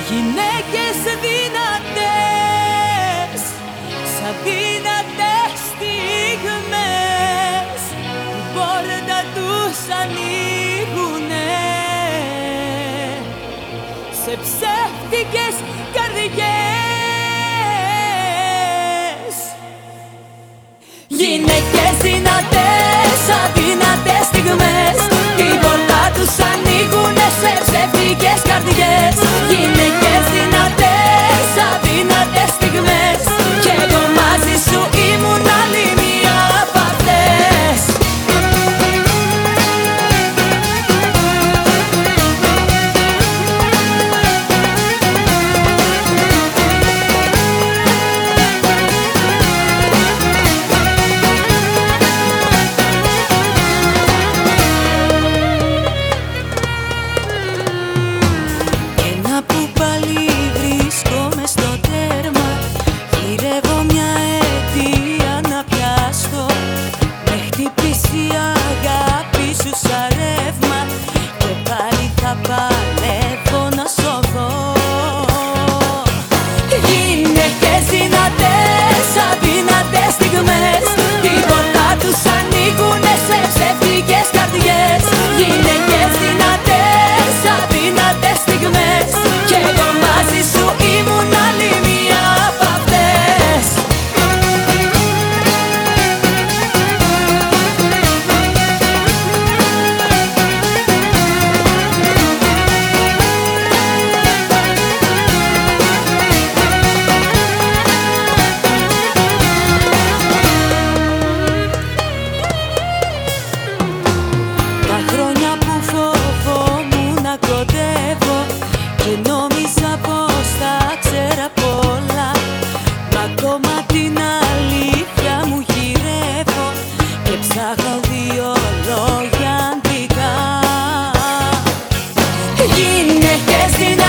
Γυναίκες δυνατές, σαν δυνατές στιγμές, την πόρτα τους ανοίγουνε σε ψεύτικες καρδιές. Γυναίκες δυνατές, σαν δυνατές στιγμές, την πόρτα τους ανοίγουνε σε ψεύτικες καρδιές. Γυναίκες δυνατές, σαν δυνατές στιγμές, κι εγώ μαζί σου ήμουν άλλη μία απ' αυτές. Παλεύω να σωθώ. Γυναίκες δυνατές, σαν δυνατές στιγμές, την πόρτα τους ανοίγουνε σε ψεύτικες καρδιές. Γυναίκες δυνατές, σαν δυνατές στιγμές, κι εγώ μαζί σου ήμουν άλλη μία απ' αυτές. Και νόμιζα πως θα ξέρα πολλά, μα ακόμα την αλήθεια μου γυρεύω και ψάχνω δύο λόγια αντικά. Γυναίκες